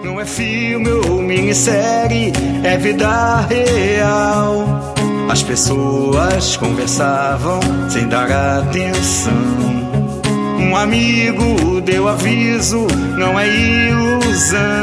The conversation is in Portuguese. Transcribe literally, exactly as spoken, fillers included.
Não é filme ou minissérie, é vida real. As pessoas conversavam sem dar atenção. Um amigo deu aviso, não é ilusão.